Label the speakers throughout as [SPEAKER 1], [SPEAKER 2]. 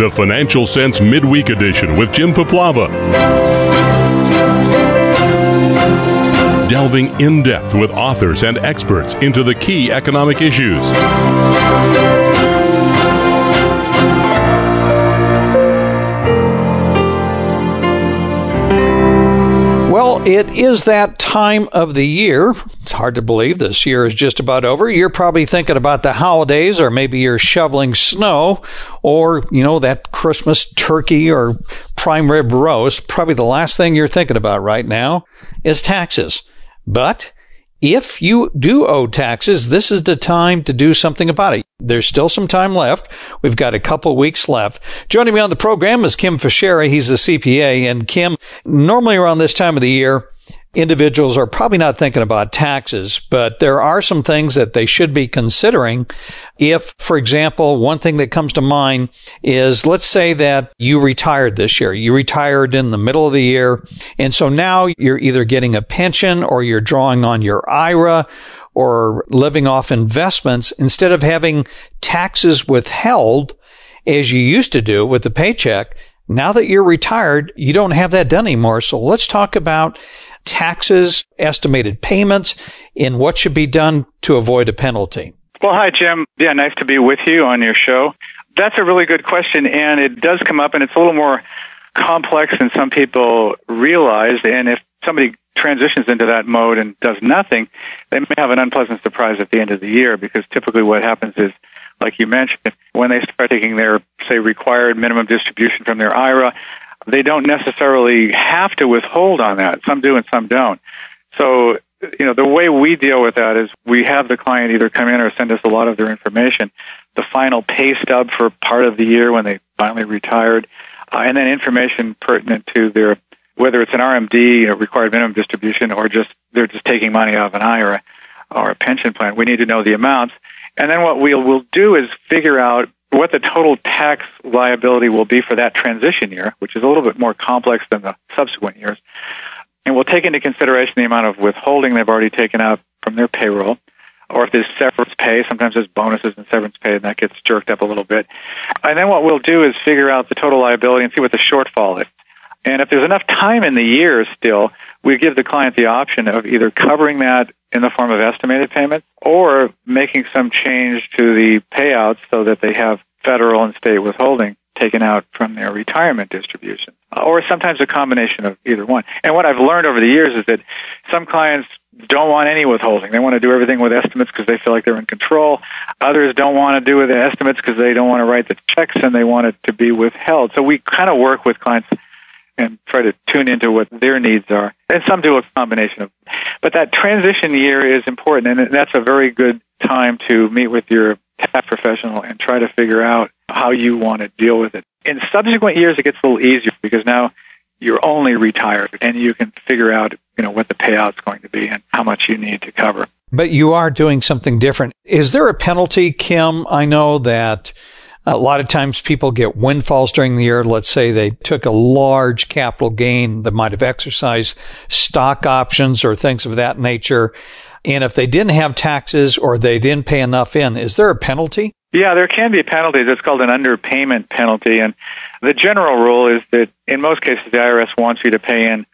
[SPEAKER 1] The Financial Sense Midweek Edition with Jim Paplava. Delving in depth with authors and experts into the key economic issues.
[SPEAKER 2] Well, it is that time of the year. It's hard to believe this year is just about over. You're probably thinking about the holidays, or maybe you're shoveling snow, or, that Christmas turkey or prime rib roast. Probably the last thing you're thinking about right now is taxes. But if you do owe taxes, this is the time to do something about it. There's still some time left. We've got a couple weeks left. Joining me on the program is Kim Fischera. He's a CPA. And Kim, normally around this time of the year, individuals are probably not thinking about taxes, but there are some things that they should be considering. If, for example, one thing that comes to mind is, let's say that you retired this year. You retired in the middle of the year, and so now you're either getting a pension or you're drawing on your IRA or living off investments instead of having taxes withheld as you used to do with the paycheck. Now that you're retired, you don't have that done anymore. So let's talk about taxes, estimated payments, and what should be done to avoid a penalty.
[SPEAKER 3] Well, hi, Jim. Yeah, nice to be with you on your show. That's a really good question, and it does come up, and it's a little more complex than some people realize. And if somebody transitions into that mode and does nothing, they may have an unpleasant surprise at the end of the year, because typically what happens is, like you mentioned, when they start taking their, say, required minimum distribution from their IRA, they don't necessarily have to withhold on that. Some do and some don't. So, the way we deal with that is we have the client either come in or send us a lot of their information, the final pay stub for part of the year when they finally retired, and then information pertinent to their, whether it's an RMD, required minimum distribution, or they're just taking money out of an IRA or a pension plan. We need to know the amounts. And then what we'll do is figure out what the total tax liability will be for that transition year, which is a little bit more complex than the subsequent years. And we'll take into consideration the amount of withholding they've already taken out from their payroll, or if there's severance pay. Sometimes there's bonuses and severance pay, and that gets jerked up a little bit. And then what we'll do is figure out the total liability and see what the shortfall is. And if there's enough time in the year still, we give the client the option of either covering that in the form of estimated payments or making some change to the payouts so that they have federal and state withholding taken out from their retirement distribution, or sometimes a combination of either one. And what I've learned over the years is that some clients don't want any withholding. They want to do everything with estimates because they feel like they're in control. Others don't want to do with the estimates because they don't want to write the checks and they want it to be withheld. So we kind of work with clients and try to tune into what their needs are. And some do a combination of. But that transition year is important, and that's a very good time to meet with your tax professional and try to figure out how you want to deal with it. In subsequent years, it gets a little easier because now you're only retired and you can figure out, what the payout's going to be and how much you need to cover.
[SPEAKER 2] But you are doing something different. Is there a penalty, Kim? I know that a lot of times people get windfalls during the year. Let's say they took a large capital gain that might have exercised stock options or things of that nature. And if they didn't have taxes or they didn't pay enough in, is there a penalty?
[SPEAKER 3] Yeah, there can be a penalty. It's called an underpayment penalty. And the general rule is that in most cases, the IRS wants you to pay in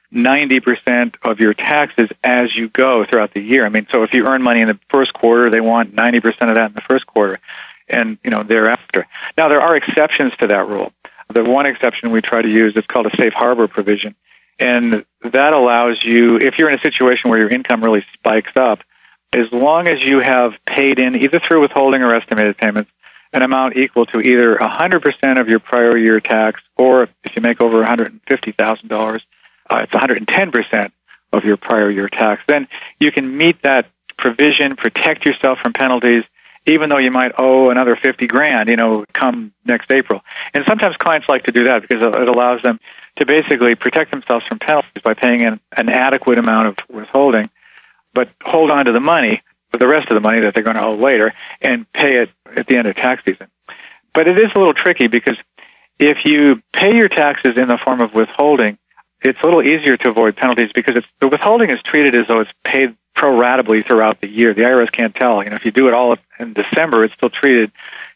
[SPEAKER 3] 90% of your taxes as you go throughout the year. So if you earn money in the first quarter, they want 90% of that in the first quarter and, thereafter. Now, there are exceptions to that rule. The one exception we try to use is called a safe harbor provision. And that allows you, if you're in a situation where your income really spikes up, as long as you have paid in, either through withholding or estimated payments, an amount equal to either 100% of your prior year tax, or if you make over $150,000, it's 110% of your prior year tax, then you can meet that provision, protect yourself from penalties, even though you might owe another $50,000, come next April. And sometimes clients like to do that because it allows them to basically protect themselves from penalties by paying in an adequate amount of withholding, but hold on to the money, the rest of the money that they're going to owe later, and pay it at the end of tax season. But it is a little tricky because if you pay your taxes in the form of withholding, it's a little easier to avoid penalties because the withholding is treated as though it's paid pro-ratably throughout the year. The IRS can't tell. If you do it all in December, it's still treated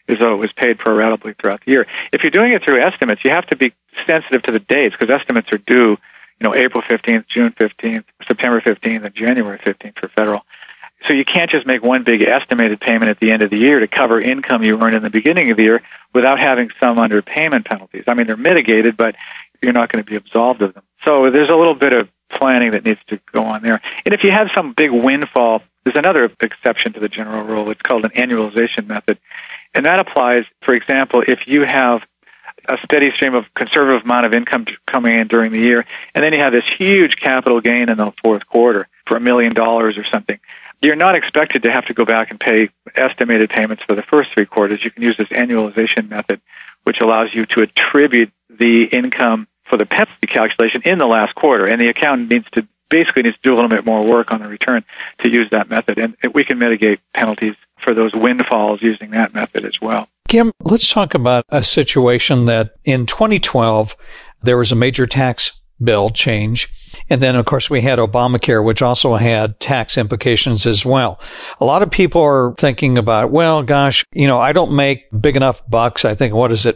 [SPEAKER 3] as though it was paid pro ratably throughout the year. If you're doing it through estimates, you have to be sensitive to the dates because estimates are due, April 15th, June 15th, September 15th, and January 15th for federal. So you can't just make one big estimated payment at the end of the year to cover income you earned in the beginning of the year without having some underpayment penalties. I mean, they're mitigated, but you're not going to be absolved of them. So there's a little bit of planning that needs to go on there. And if you have some big windfall, there's another exception to the general rule. It's called an annualization method. And that applies, for example, if you have a steady stream of conservative amount of income coming in during the year, and then you have this huge capital gain in the fourth quarter for $1 million or something. You're not expected to have to go back and pay estimated payments for the first 3 quarters. You can use this annualization method, which allows you to attribute the income for the penalty calculation in the last quarter. And the accountant needs to do a little bit more work on the return to use that method. And we can mitigate penalties for those windfalls using that method as well.
[SPEAKER 2] Kim, let's talk about a situation that in 2012, there was a major tax bill change. And then, of course, we had Obamacare, which also had tax implications as well. A lot of people are thinking about, well, gosh, I don't make big enough bucks. I think,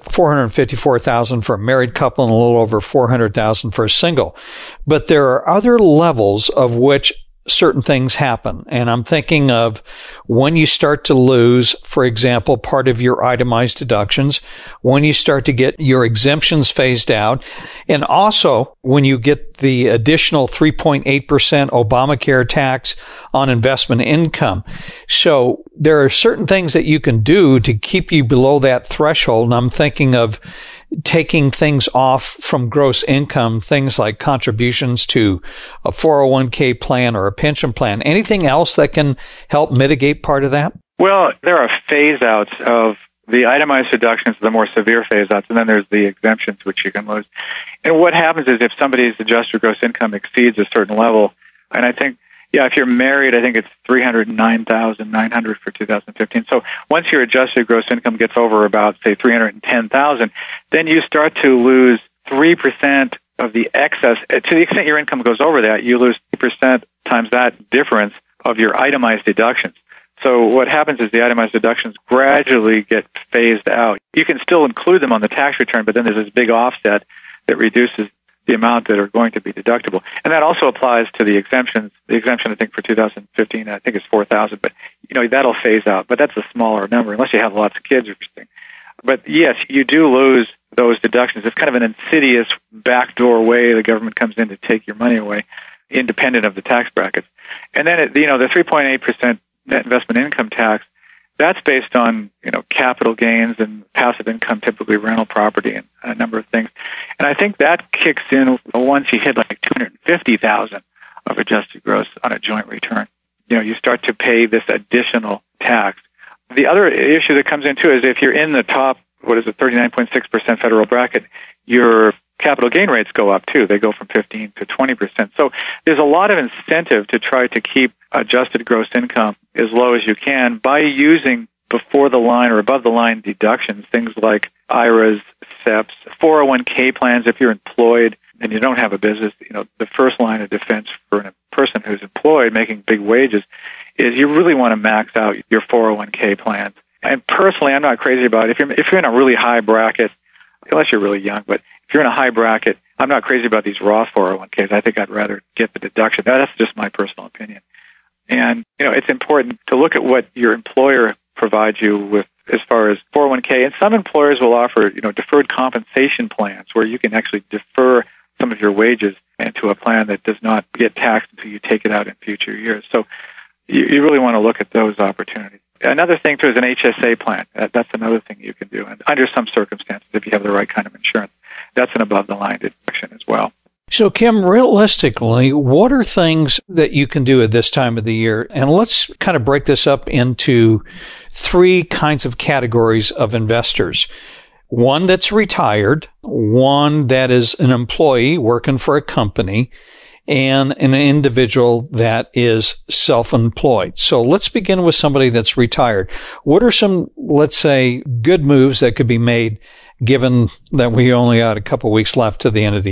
[SPEAKER 2] $454,000 for a married couple and a little over $400,000 for a single. But there are other levels of which certain things happen. And I'm thinking of when you start to lose, for example, part of your itemized deductions, when you start to get your exemptions phased out, and also when you get the additional 3.8% Obamacare tax on investment income. So there are certain things that you can do to keep you below that threshold. And I'm thinking of taking things off from gross income, things like contributions to a 401k plan or a pension plan. Anything else that can help mitigate part of that?
[SPEAKER 3] Well, there are phase-outs of the itemized deductions, the more severe phase-outs, and then there's the exemptions, which you can lose. And what happens is if somebody's adjusted gross income exceeds a certain level, and I think, if you're married, I think it's $309,900 for 2015. So once your adjusted gross income gets over about, say, $310,000, then you start to lose 3% of the excess. To the extent your income goes over that, you lose 3% times that difference of your itemized deductions. So what happens is the itemized deductions gradually get phased out. You can still include them on the tax return, but then there's this big offset that reduces the amount that are going to be deductible. And that also applies to the exemptions. The exemption, I think, for 2015, I think is $4,000, but, that'll phase out. But that's a smaller number, unless you have lots of kids or something. But yes, you do lose those deductions. It's kind of an insidious backdoor way the government comes in to take your money away, independent of the tax brackets. And then, the 3.8% net investment income tax, that's based on, capital gains and passive income, typically rental property and a number of things. And I think that kicks in once you hit like $250,000 of adjusted gross on a joint return. You start to pay this additional tax. The other issue that comes in too is if you're in the top, 39.6% federal bracket, your capital gain rates go up too. They go from 15 to 20%. So there's a lot of incentive to try to keep adjusted gross income as low as you can by using before the line or above the line deductions, things like IRAs, SEPs, 401k plans. If you're employed and you don't have a business, the first line of defense for a person who's employed making big wages is you really want to max out your 401k plans. And personally, I'm not crazy about it. If you're in a really high bracket, unless you're really young, but if you're in a high bracket, I'm not crazy about these Roth 401ks. I think I'd rather get the deduction. That's just my personal opinion. And, it's important to look at what your employer provides you with as far as 401k. And some employers will offer, deferred compensation plans where you can actually defer some of your wages into a plan that does not get taxed until you take it out in future years. So you really want to look at those opportunities. Another thing, too, is an HSA plan. That's another thing you can do. And under some circumstances, if you have the right kind of insurance, that's an above-the-line deduction as well.
[SPEAKER 2] So, Kim, realistically, what are things that you can do at this time of the year? And let's kind of break this up into 3 kinds of categories of investors. One that's retired, one that is an employee working for a company, and an individual that is self-employed. So let's begin with somebody that's retired. What are some, let's say, good moves that could be made given that we only got a couple weeks left to the end of the year?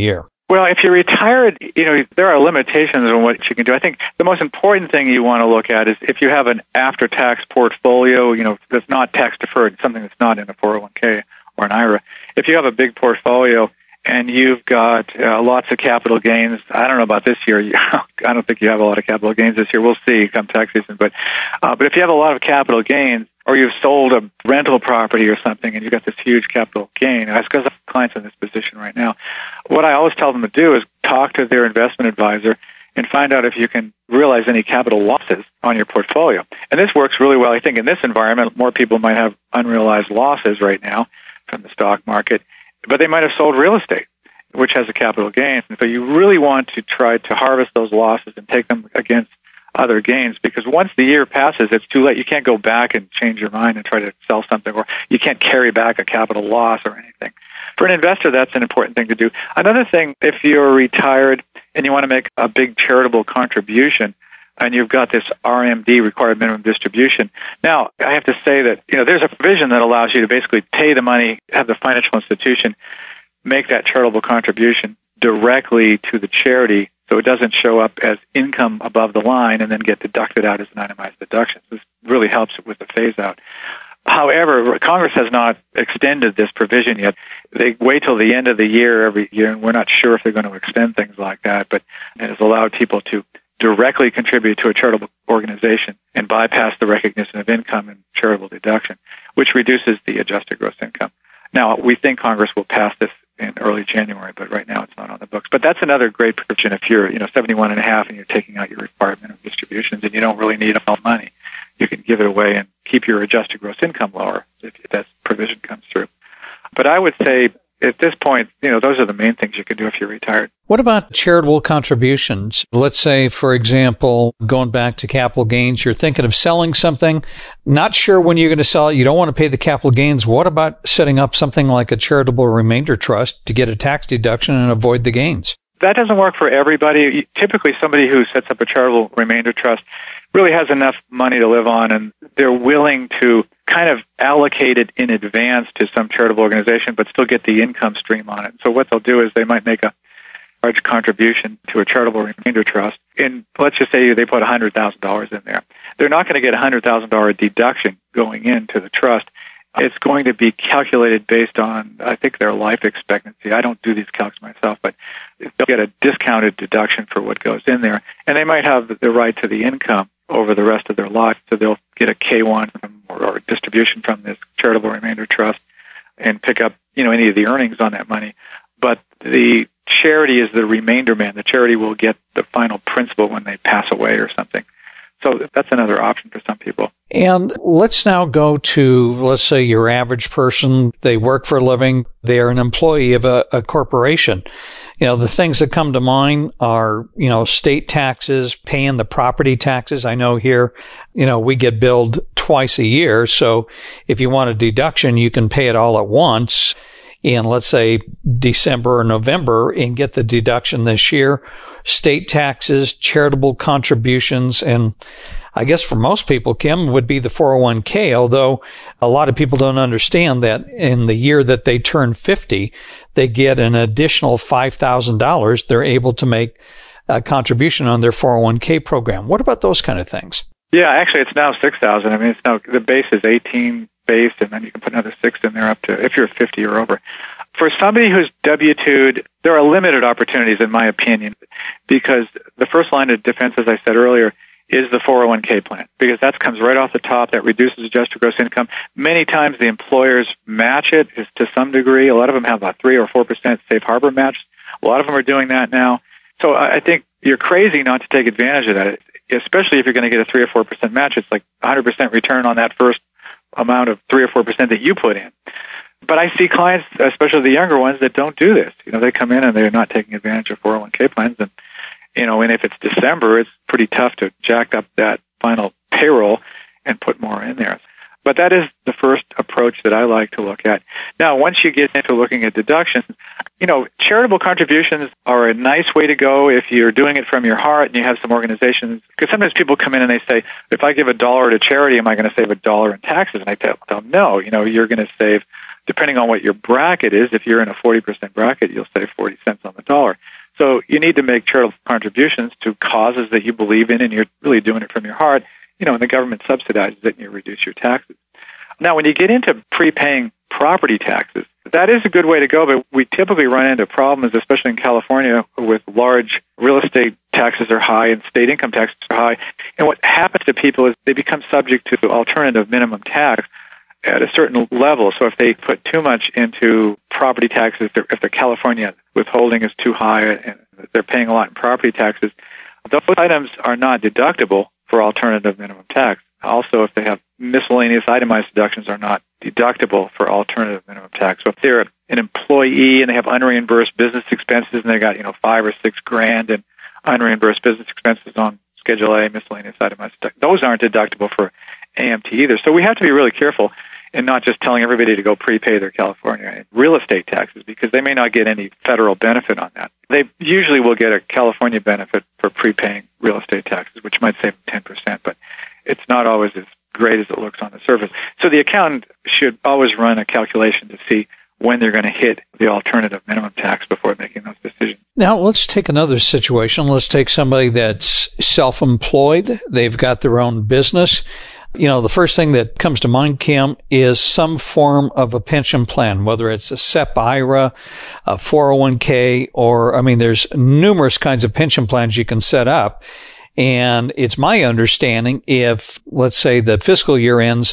[SPEAKER 3] Well, if you're retired, there are limitations on what you can do. I think the most important thing you want to look at is if you have an after-tax portfolio, that's not tax-deferred, something that's not in a 401k or an IRA. If you have a big portfolio and you've got lots of capital gains, I don't know about this year. I don't think you have a lot of capital gains this year. We'll see come tax season. But if you have a lot of capital gains, or you've sold a rental property or something and you've got this huge capital gain, that's because I have clients in this position right now. What I always tell them to do is talk to their investment advisor and find out if you can realize any capital losses on your portfolio. And this works really well. I think in this environment, more people might have unrealized losses right now from the stock market, but they might have sold real estate, which has a capital gain. And so you really want to try to harvest those losses and take them against other gains, because once the year passes, it's too late. You can't go back and change your mind and try to sell something, or you can't carry back a capital loss or anything. For an investor, that's an important thing to do. Another thing, if you're retired and you want to make a big charitable contribution, and you've got this RMD, required minimum distribution. Now, I have to say that, there's a provision that allows you to basically pay the money, have the financial institution make that charitable contribution directly to the charity, so it doesn't show up as income above the line and then get deducted out as an itemized deduction. This really helps with the phase-out. However, Congress has not extended this provision yet. They wait till the end of the year every year, and we're not sure if they're going to extend things like that, but it has allowed people to directly contribute to a charitable organization and bypass the recognition of income and charitable deduction, which reduces the adjusted gross income. Now, we think Congress will pass this in early January, but right now it's not on the books. But that's another great provision if you're, 71 and a half and you're taking out your required minimum distributions and you don't really need all the money. You can give it away and keep your adjusted gross income lower if that provision comes through. But I would say at this point, those are the main things you can do if you're retired.
[SPEAKER 2] What about charitable contributions? Let's say, for example, going back to capital gains, you're thinking of selling something, not sure when you're going to sell it, you don't want to pay the capital gains. What about setting up something like a charitable remainder trust to get a tax deduction and avoid the gains?
[SPEAKER 3] That doesn't work for everybody. Typically, somebody who sets up a charitable remainder trust really has enough money to live on, and they're willing to kind of allocate it in advance to some charitable organization, but still get the income stream on it. So what they'll do is they might make a large contribution to a charitable remainder trust, and let's just say they put $100,000 in there. They're not going to get a $100,000 deduction going into the trust. It's going to be calculated based on, I think, their life expectancy. I don't do these calcs myself, but they'll get a discounted deduction for what goes in there, and they might have the right to the income over the rest of their life, so they'll get a K-1 or a distribution from this charitable remainder trust and pick up, any of the earnings on that money. But the charity is the remainder man. The charity will get the final principal when they pass away or something. So that's another option for some people.
[SPEAKER 2] And let's now go to, let's say, your average person. They work for a living. They're an employee of a corporation. The things that come to mind are, state taxes, paying the property taxes. I know here, we get billed twice a year. So if you want a deduction, you can pay it all at once in, let's say, December or November and get the deduction this year. State taxes, charitable contributions, and I guess for most people, Kim, would be the 401k, although a lot of people don't understand that in the year that they turn 50, they get an additional $5,000. They're able to make a contribution on their 401k program. What about those kind of things?
[SPEAKER 3] Yeah, actually, it's now $6,000. I mean, it's now, the base is 18 base, and then you can put another 6 in there up to, if you're 50 or over. For somebody who's W-2'd, there are limited opportunities, in my opinion, because the first line of defense, as I said earlier, is the 401k plan, because that comes right off the top. That reduces adjusted gross income. Many times the employers match it to some degree. A lot of them have about 3 or 4% safe harbor match. A lot of them are doing that now. So I think you're crazy not to take advantage of that, especially if you're going to get a 3 or 4% match. It's like 100% return on that first amount of 3 or 4% that you put in. But I see clients, especially the younger ones, that don't do this. They come in and they're not taking advantage of 401k plans, and if it's December, it's pretty tough to jack up that final payroll and put more in there. But that is the first approach that I like to look at. Now, once you get into looking at deductions, charitable contributions are a nice way to go if you're doing it from your heart and you have some organizations. Because sometimes people come in and they say, if I give $1 to charity, am I going to save $1 in taxes? And I tell them, no, you're going to save, depending on what your bracket is, if you're in a 40% bracket, you'll save 40 cents on the dollar. So you need to make charitable contributions to causes that you believe in and you're really doing it from your heart, and the government subsidizes it and you reduce your taxes. Now, when you get into prepaying property taxes, that is a good way to go, but we typically run into problems, especially in California, with large real estate taxes are high and state income taxes are high. And what happens to people is they become subject to alternative minimum tax at a certain level. So if they put too much into property taxes, if the California withholding is too high and they're paying a lot in property taxes, those items are not deductible for alternative minimum tax. Also, if they have miscellaneous itemized deductions are not deductible for alternative minimum tax. So if they're an employee and they have unreimbursed business expenses and they got, $5 or $6,000 in unreimbursed business expenses on Schedule A, miscellaneous itemized deductions, those aren't deductible for AMT either. So we have to be really careful in not just telling everybody to go prepay their California real estate taxes because they may not get any federal benefit on that. They usually will get a California benefit for prepaying real estate taxes, which might save them 10%, but it's not always as great as it looks on the surface. So the accountant should always run a calculation to see when they're going to hit the alternative minimum tax before making those decisions.
[SPEAKER 2] Now, let's take another situation. Let's take somebody that's self-employed. They've got their own business. The first thing that comes to mind, Kim, is some form of a pension plan, whether it's a SEP IRA, a 401k, or, there's numerous kinds of pension plans you can set up. And it's my understanding if, let's say, the fiscal year ends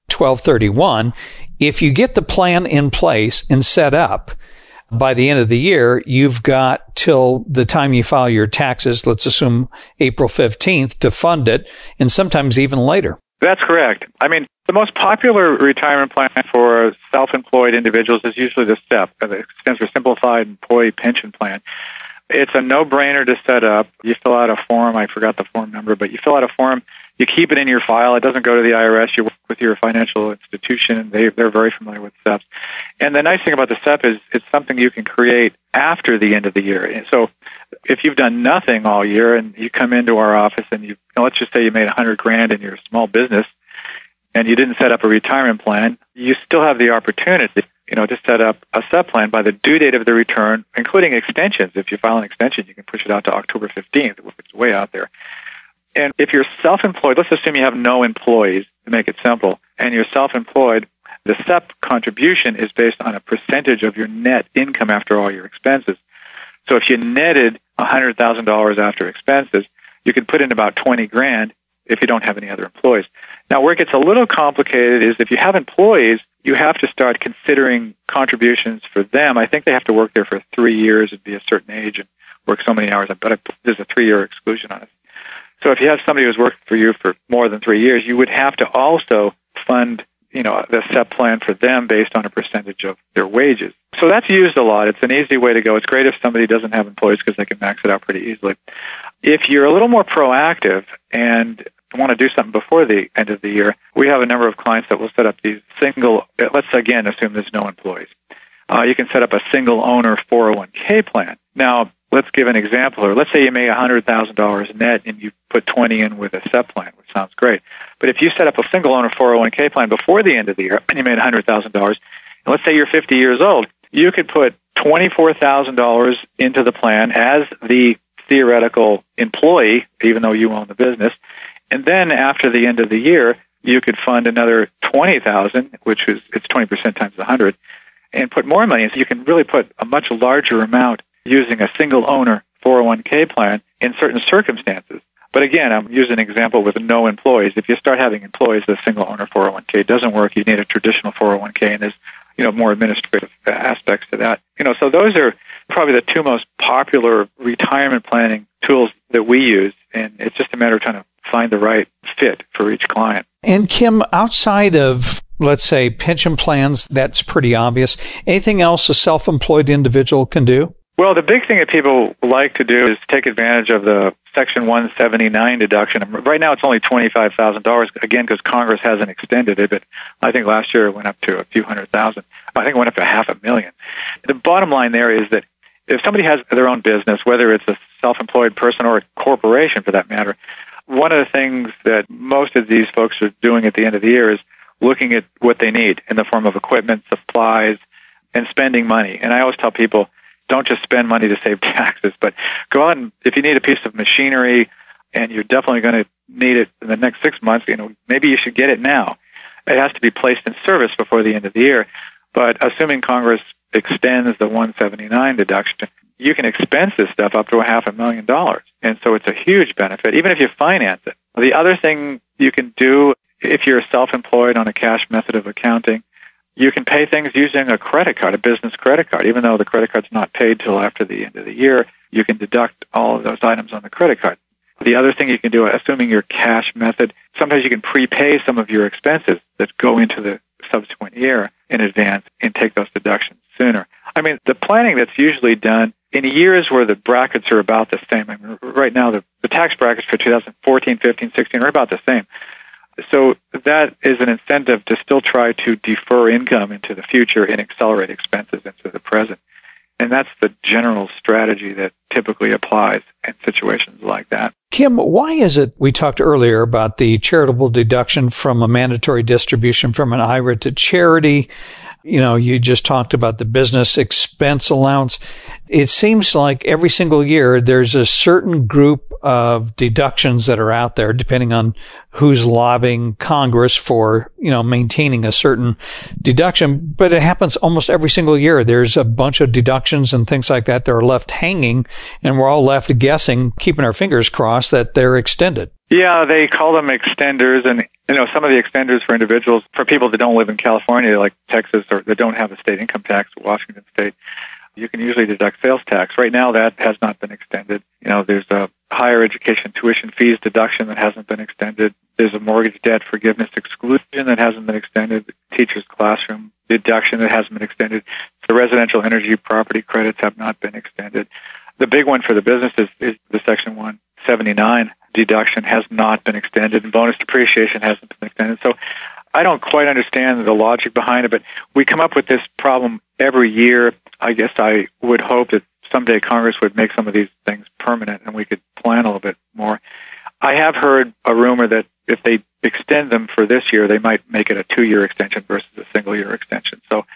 [SPEAKER 2] 12/31, if you get the plan in place and set up by the end of the year, you've got till the time you file your taxes, let's assume April 15th, to fund it, and sometimes even later.
[SPEAKER 3] That's correct. The most popular retirement plan for self-employed individuals is usually the SEP, the stands for Simplified Employee Pension Plan. It's a no-brainer to set up. You fill out a form. I forgot the form number, but you fill out a form. You keep it in your file. It doesn't go to the IRS. You work with your financial institution. They're very familiar with SEPs. And the nice thing about the SEP is it's something you can create after the end of the year. And so if you've done nothing all year and you come into our office and let's just say you made $100,000 in your small business and you didn't set up a retirement plan, you still have the opportunity to set up a SEP plan by the due date of the return, including extensions. If you file an extension, you can push it out to October 15th, which is way out there. And if you're self-employed, let's assume you have no employees, to make it simple, and you're self-employed, the SEP contribution is based on a percentage of your net income after all your expenses. So if you netted $100,000 after expenses, you could put in about $20,000 if you don't have any other employees. Now, where it gets a little complicated is if you have employees, you have to start considering contributions for them. I think they have to work there for 3 years and be a certain age and work so many hours. But there's a 3-year exclusion on it. So if you have somebody who's worked for you for more than 3 years, you would have to also fund, the SEP plan for them based on a percentage of their wages. So that's used a lot. It's an easy way to go. It's great if somebody doesn't have employees because they can max it out pretty easily. If you're a little more proactive and want to do something before the end of the year, we have a number of clients that will set up these let's again assume there's no employees. You can set up a single owner 401k plan. Now, let's give an example. Or let's say you made $100,000 net and you put 20 in with a SEP plan, which sounds great. But if you set up a single owner 401k plan before the end of the year and you made $100,000, and let's say you're 50 years old, you could put $24,000 into the plan as the theoretical employee, even though you own the business. And then after the end of the year, you could fund another $20,000, which is it's 20% times 100, and put more money in. So you can really put a much larger amount using a single owner 401k plan in certain circumstances. But again, I'm using an example with no employees. If you start having employees, the single owner 401k doesn't work. You need a traditional 401k, and there's more administrative aspects to that. So those are probably the two most popular retirement planning tools that we use, and it's just a matter of trying to find the right fit for each client.
[SPEAKER 2] And Kim, outside of, let's say, pension plans, that's pretty obvious. Anything else a self-employed individual can do?
[SPEAKER 3] Well, the big thing that people like to do is take advantage of the Section 179 deduction. Right now it's only $25,000, again, because Congress hasn't extended it, but I think last year it went up to a few hundred thousand. I think it went up to $500,000. The bottom line there is that if somebody has their own business, whether it's a self-employed person or a corporation for that matter, one of the things that most of these folks are doing at the end of the year is looking at what they need in the form of equipment, supplies, and spending money. And I always tell people, don't just spend money to save taxes, but go out and, if you need a piece of machinery and you're definitely going to need it in the next 6 months, maybe you should get it now. It has to be placed in service before the end of the year. But assuming Congress extends the 179 deduction, you can expense this stuff up to $500,000. And so it's a huge benefit, even if you finance it. The other thing you can do, if you're self-employed on a cash method of accounting, you can pay things using a credit card, a business credit card. Even though the credit card's not paid till after the end of the year, you can deduct all of those items on the credit card. The other thing you can do, assuming your cash method, sometimes you can prepay some of your expenses that go into the subsequent year in advance and take those deductions sooner. I mean, the planning that's usually done in years where the brackets are about the same. I mean, right now, the tax brackets for 2014, 15, 16 are about the same. So that is an incentive to still try to defer income into the future and accelerate expenses into the present. And that's the general strategy that typically applies in situations like that.
[SPEAKER 2] Kim, why is it we talked earlier about the charitable deduction from a mandatory distribution from an IRA to charity? You just talked about the business expense allowance. It seems like every single year there's a certain group of deductions that are out there, depending on who's lobbying Congress for, maintaining a certain deduction. But it happens almost every single year. There's a bunch of deductions and things like that are left hanging, and we're all left guessing, keeping our fingers crossed that they're extended.
[SPEAKER 3] Yeah, they call them extenders, and some of the extenders for individuals, for people that don't live in California, like Texas, or that don't have a state income tax, Washington State, you can usually deduct sales tax. Right now, that has not been extended. There's a higher education tuition fees deduction that hasn't been extended. There's a mortgage debt forgiveness exclusion that hasn't been extended. The teacher's classroom deduction that hasn't been extended. The residential energy property credits have not been extended. The big one for the business is the Section 179 deduction has not been extended, and bonus depreciation hasn't been extended. So I don't quite understand the logic behind it, but we come up with this problem every year. I guess I would hope that someday Congress would make some of these things permanent and we could plan a little bit more. I have heard a rumor that if they extend them for this year, they might make it a 2-year extension versus a single-year extension. So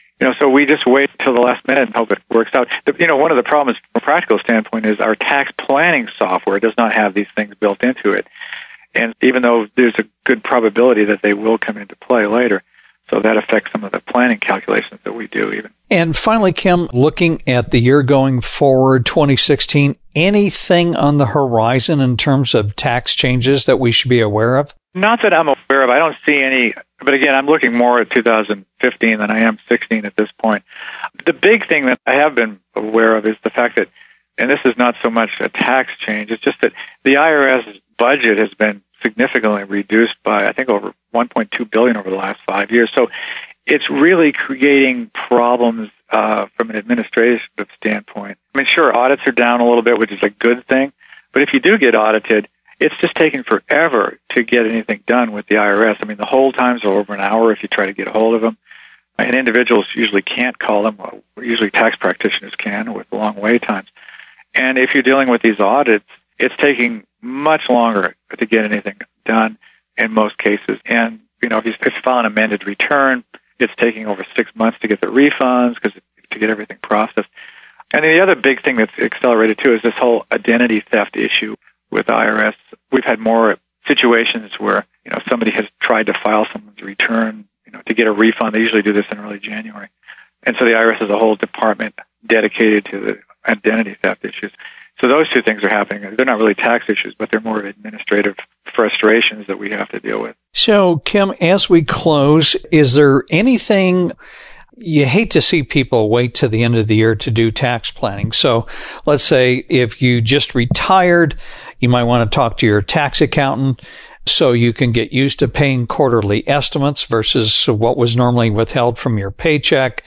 [SPEAKER 3] we just wait till the last minute and hope it works out. One of the problems from a practical standpoint is our tax planning software does not have these things built into it. And even though there's a good probability that they will come into play later, so that affects some of the planning calculations that we do even.
[SPEAKER 2] And finally, Kim, looking at the year going forward, 2016, anything on the horizon in terms of tax changes that we should be aware of?
[SPEAKER 3] Not that I'm aware of. I don't see any. But again, I'm looking more at 2015 than I am 16 at this point. The big thing that I have been aware of is the fact that, and this is not so much a tax change, it's just that the IRS budget has been significantly reduced by, I think, over $1.2 billion over the last 5 years. So it's really creating problems from an administrative standpoint. I mean, sure, audits are down a little bit, which is a good thing. But if you do get audited, it's just taking forever to get anything done with the IRS. I mean, the hold times are over an hour if you try to get a hold of them. And individuals usually can't call them. Well, usually tax practitioners can with long wait times. And if you're dealing with these audits, it's taking much longer to get anything done in most cases. And, if you file an amended return, it's taking over 6 months to get the refunds to get everything processed. And the other big thing that's accelerated, too, is this whole identity theft issue with IRS. We've had more situations where, somebody has tried to file someone's return, to get a refund. They usually do this in early January. And so the IRS has a whole department dedicated to the identity theft issues. So those two things are happening. They're not really tax issues, but they're more administrative frustrations that we have to deal with.
[SPEAKER 2] So, Kim, as we close, is there anything you hate to see people wait to the end of the year to do tax planning? So let's say if you just retired, you might want to talk to your tax accountant so you can get used to paying quarterly estimates versus what was normally withheld from your paycheck.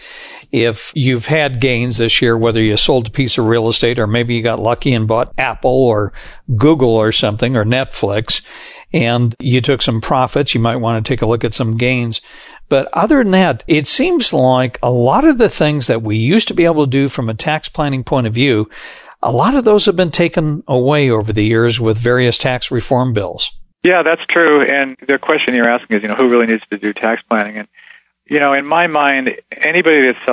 [SPEAKER 2] If you've had gains this year, whether you sold a piece of real estate or maybe you got lucky and bought Apple or Google or something or Netflix and you took some profits, you might want to take a look at some gains. But other than that, it seems like a lot of the things that we used to be able to do from a tax planning point of view, a lot of those have been taken away over the years with various tax reform bills.
[SPEAKER 3] Yeah, that's true. And the question you're asking is, who really needs to do tax planning? And, in my mind, anybody that sells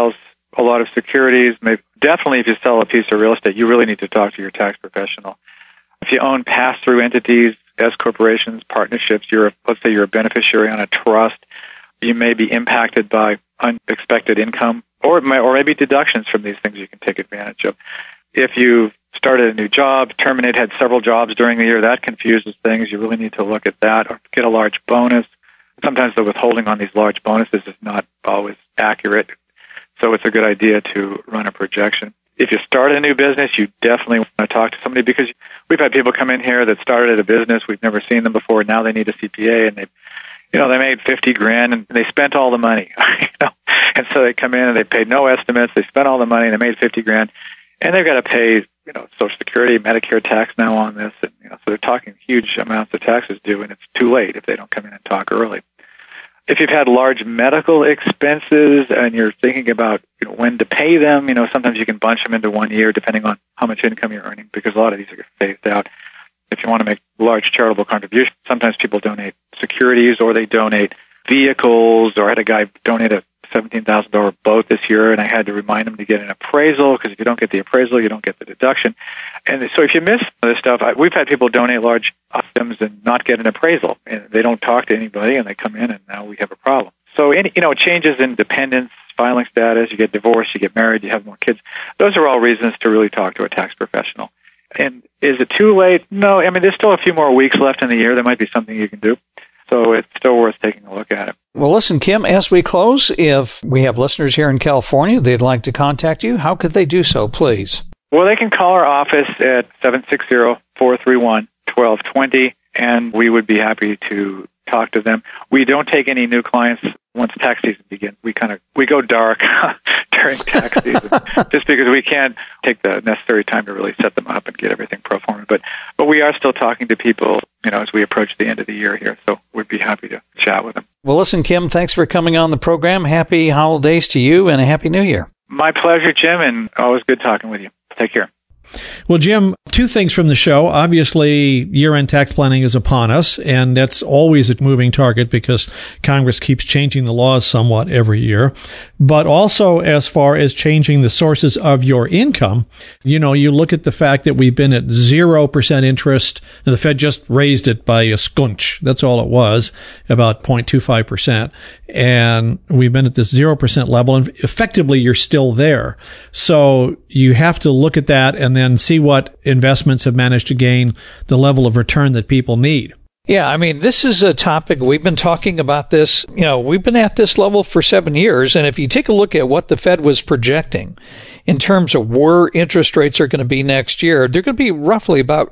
[SPEAKER 3] a lot of securities, maybe, definitely if you sell a piece of real estate, you really need to talk to your tax professional. If you own pass-through entities, S corporations, partnerships, let's say you're a beneficiary on a trust, you may be impacted by unexpected income or maybe deductions from these things you can take advantage of. If you've started a new job, had several jobs during the year, that confuses things. You really need to look at that, or get a large bonus. Sometimes the withholding on these large bonuses is not always accurate, so it's a good idea to run a projection. If you start a new business, you definitely want to talk to somebody, because we've had people come in here that started a business, we've never seen them before, now they need a CPA, and they made $50,000 and they spent all the money, and so they come in and they paid no estimates, they spent all the money, and they made $50,000, and they've got to pay, Social Security, Medicare tax now on this, and so they're talking huge amounts of taxes due, and it's too late if they don't come in and talk early. If you've had large medical expenses and you're thinking about when to pay them, sometimes you can bunch them into 1 year depending on how much income you're earning, because a lot of these are phased out. If you want to make large charitable contributions, sometimes people donate securities or they donate vehicles, or I had a guy donate a $17,000 boat this year, and I had to remind him to get an appraisal, because if you don't get the appraisal, you don't get the deduction. And so if you miss this stuff, we've had people donate large items and not get an appraisal, and they don't talk to anybody, and they come in, and now we have a problem. So, changes in dependence, filing status, you get divorced, you get married, you have more kids, those are all reasons to really talk to a tax professional. And is it too late? No, there's still a few more weeks left in the year. There might be something you can do. So it's still worth taking a look at it.
[SPEAKER 2] Well, listen, Kim, as we close, if we have listeners here in California, they'd like to contact you, how could they do so, please?
[SPEAKER 3] Well, they can call our office at 760-431-1220, and we would be happy to talk to them. We don't take any new clients once tax season begins. We go dark during tax season, just because we can't take the necessary time to really set them up and get everything pro forma. But we are still talking to people, as we approach the end of the year here. So we'd be happy to chat with them.
[SPEAKER 2] Well, listen, Kim, thanks for coming on the program. Happy holidays to you and a happy New Year.
[SPEAKER 3] My pleasure, Jim, and always good talking with you. Take care.
[SPEAKER 4] Well, Jim, two things from the show. Obviously, year-end tax planning is upon us, and that's always a moving target because Congress keeps changing the laws somewhat every year. But also, as far as changing the sources of your income, you look at the fact that we've been at 0% interest, and the Fed just raised it by a skunch. That's all it was, about 0.25%. And we've been at this 0% level, and effectively you're still there. So you have to look at that and then see what investments have managed to gain the level of return that people need.
[SPEAKER 2] Yeah, this is a topic, we've been talking about this, we've been at this level for 7 years, and if you take a look at what the Fed was projecting in terms of where interest rates are going to be next year, they're going to be roughly about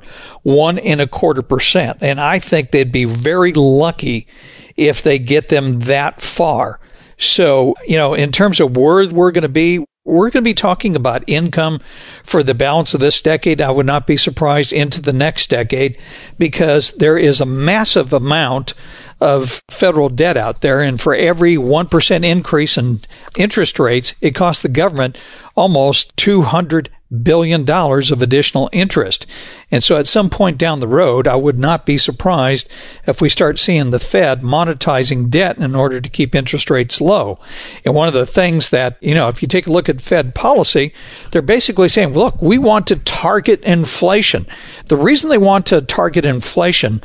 [SPEAKER 2] 1.25%, and I think they'd be very lucky if they get them that far. So, in terms of where we're going to be talking about income for the balance of this decade. I would not be surprised into the next decade, because there is a massive amount of federal debt out there. And for every 1% increase in interest rates, it costs the government almost $200 billion of additional interest. And so at some point down the road, I would not be surprised if we start seeing the Fed monetizing debt in order to keep interest rates low. And one of the things that, if you take a look at Fed policy, they're basically saying, look, we want to target inflation. The reason they want to target inflation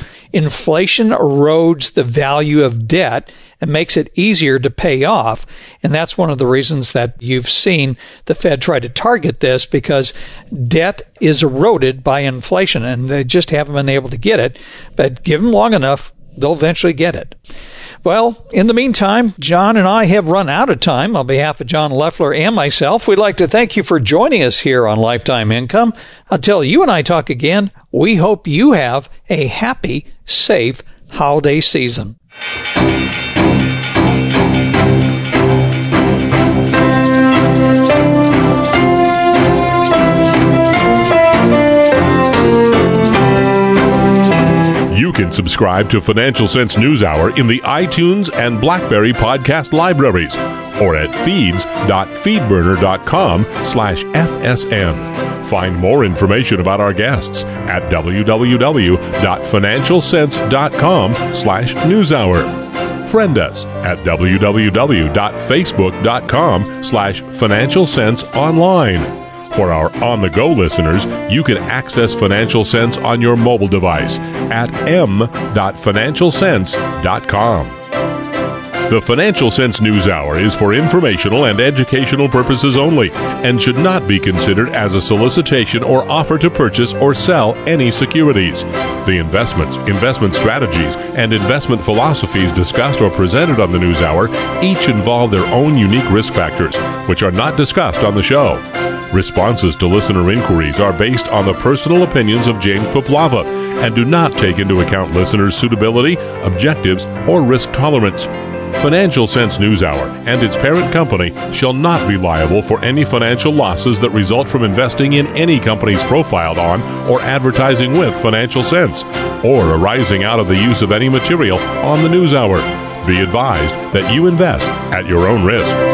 [SPEAKER 2] erodes the value of debt and makes it easier to pay off. And that's one of the reasons that you've seen the Fed try to target this, because debt is eroded by inflation, and they just haven't been able to get it. But give them long enough, they'll eventually get it. Well, in the meantime, John and I have run out of time. On behalf of John Loeffler and myself, we'd like to thank you for joining us here on Lifetime Income. Until you and I talk again, we hope you have a happy, safe holiday season.
[SPEAKER 1] You can subscribe to Financial Sense NewsHour in the iTunes and BlackBerry podcast libraries, or at feeds.feedburner.com/FSN. Find more information about our guests at www.financialsense.com/newshour. Friend us at www.facebook.com/Financial Sense Online. For our on-the-go listeners, you can access Financial Sense on your mobile device at m.financialsense.com. The Financial Sense News Hour is for informational and educational purposes only and should not be considered as a solicitation or offer to purchase or sell any securities. The investments, investment strategies, and investment philosophies discussed or presented on the News Hour each involve their own unique risk factors, which are not discussed on the show. Responses to listener inquiries are based on the personal opinions of James Poplava and do not take into account listeners' suitability, objectives, or risk tolerance. Financial Sense News Hour and its parent company shall not be liable for any financial losses that result from investing in any companies profiled on or advertising with Financial Sense, or arising out of the use of any material on the News Hour. Be advised that you invest at your own risk.